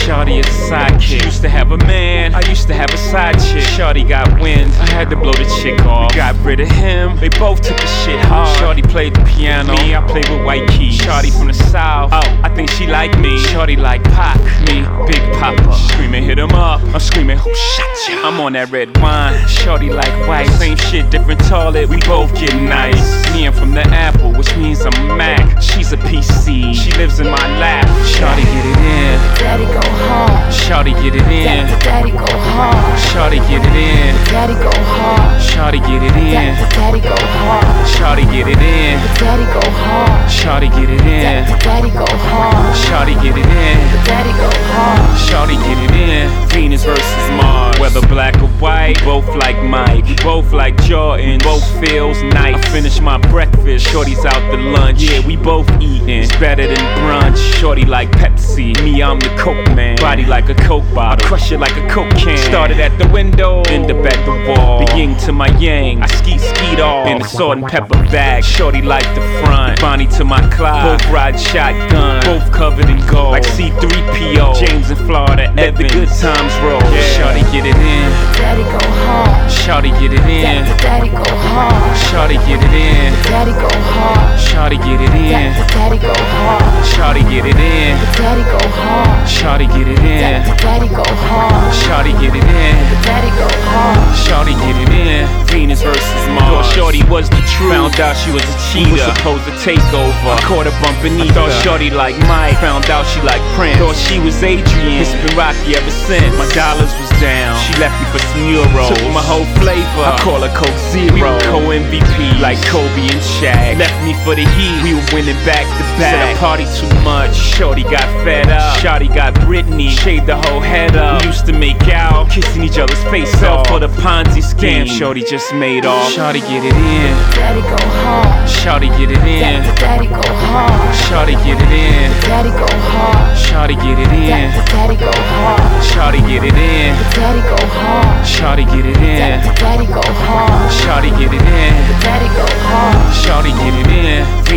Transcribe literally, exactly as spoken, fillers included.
Shorty is a sidekick. She used to have a man, I used to have a side chick. Shorty got wind, I had to blow the chick off. We got rid of him, they both took the shit hard. Shorty played the piano, me, I played with white keys. Shorty from the south, oh, I think she like me. Shorty like Pac, me, Big Papa. Screaming, hit him up, I'm screaming, who shot ya? I'm on that red wine, shorty like white. Same shit, different toilet, we both get nice. Me, I'm from the Apple, which means I'm Mac. She's a P C, she lives in my lap. Shorty get it in, Daddy go hard. shorty get it in, Daddy go hard. shorty get it in, Daddy go hard. shorty get it in, Daddy go hard. shorty get it in, Daddy go hard. shorty get it in, Daddy go hard. shorty get it in, Daddy go hard. shorty get it in. Venus versus Mars, whether black or white, both like Mike, both like Jordan, both feels nice. I finish my breakfast, shorty's out to lunch. Yeah, we both eating, it's better than brunch. Shorty like Pepsi, me I'm the Coke man. Body like a Coke bottle, crush it like a Coke can. Started at the window, end up at the wall. The yin to my yang, I ski skied off in the salt and pepper bag. Shorty like the front, Bonnie to my Clyde. Both ride shotgun, both covered in gold, like C three P O. James in Florida, let the good times roll. Yeah. Shorty get it in, Daddy go hard. shorty get it in, Daddy go hard. shorty get it in, Daddy go hard. shorty get it in, Daddy go hard. shorty get it in, Daddy go hard. shorty get it in, Daddy go hard. shorty get it in, Daddy go hard. shorty get it in. Venus versus Mars. Thought shorty was the truth, found out she was a cheater. Was supposed to take over, I caught her bumping either. Thought shorty like Mike, found out she like Prince. Thought she was Adrian, it's been rocky ever since. My dollars was down, she left me for some euros. Took my whole flavor, I call her Coke Zero. We were co-M V P, like Kobe and Shaq. Left me for the Heat, we were winning back to back. Said I party too much, shorty got fed up. Shorty got Britney, shaved the whole head up. We used to make out, kissing each other's face off for the Ponzi scheme. Shorty just made off. Shorty get it in, Daddy go hard. shorty get it in, Daddy go hard. shorty get it in, Daddy go hard. shorty get it in, Daddy go hard. shorty get it in, Daddy go hard. shorty get it in, Daddy go hard. shorty get it in, Daddy go hard. shorty get it in.